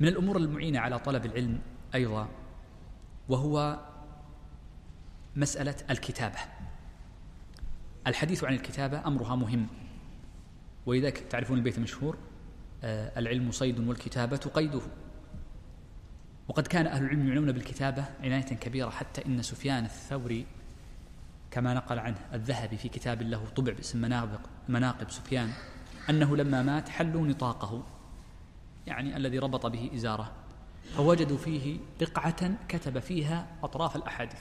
من الأمور المعينة على طلب العلم أيضا وهو مسألة الكتابة. الحديث عن الكتابة أمرها مهم، ولذلك تعرفون البيت المشهور العلم صيد والكتابة قيده. وقد كان أهل العلم يعنون بالكتابة عناية كبيرة، حتى إن سفيان الثوري كما نقل عنه الذهبي في كتاب له طبع باسم مناقب سفيان أنه لما مات حلوا نطاقه، يعني الذي ربط به إزاره، فوجدوا فيه رقعة كتب فيها أطراف الأحاديث.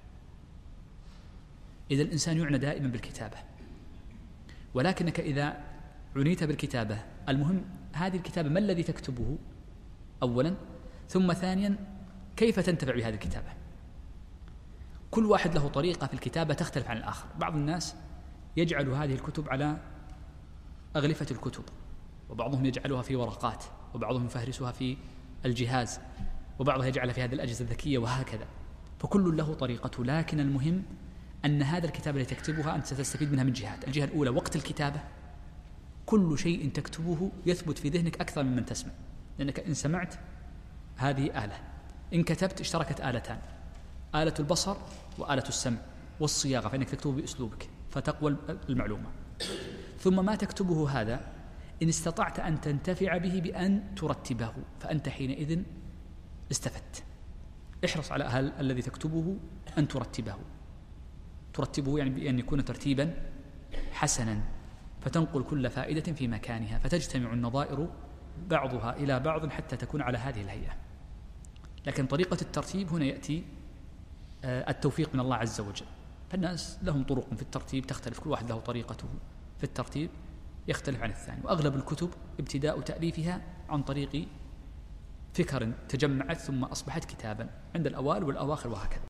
إذا الإنسان يعنى دائما بالكتابة، ولكنك إذا عنيت بالكتابة المهم هذه الكتابة ما الذي تكتبه أولا، ثم ثانيا كيف تنتفع بهذه الكتابة. كل واحد له طريقة في الكتابة تختلف عن الآخر. بعض الناس يجعل هذه الكتب على أغلفة الكتب، وبعضهم يجعلها في ورقات، وبعضهم يفهرسها في الجهاز، وبعضها يجعلها في هذه الأجهزة الذكية، وهكذا. فكل له طريقته، لكن المهم أن هذا الكتاب التي تكتبها أنت ستستفيد منها من جهات. الجهة الأولى وقت الكتابة، كل شيء تكتبه يثبت في ذهنك أكثر ممن تسمع، لأنك إن سمعت هذه آلة، إن كتبت اشتركت آلتان، آلة البصر وآلة السمع والصياغة، فإنك تكتبه بأسلوبك فتقوى المعلومة. ثم ما تكتبه هذا إن استطعت أن تنتفع به بأن ترتبه، فأنت حينئذ استفدت. احرص على الذي تكتبه أن ترتبه يعني بأن يكون ترتيبا حسنا، فتنقل كل فائدة في مكانها، فتجتمع النظائر بعضها إلى بعض حتى تكون على هذه الهيئة. لكن طريقة الترتيب هنا يأتي التوفيق من الله عز وجل. فالناس لهم طرق في الترتيب تختلف، كل واحد له طريقته في الترتيب يختلف عن الثاني. وأغلب الكتب ابتداء تأليفها عن طريق فكر تجمعت ثم أصبحت كتابا عند الأوائل والأواخر وهكذا.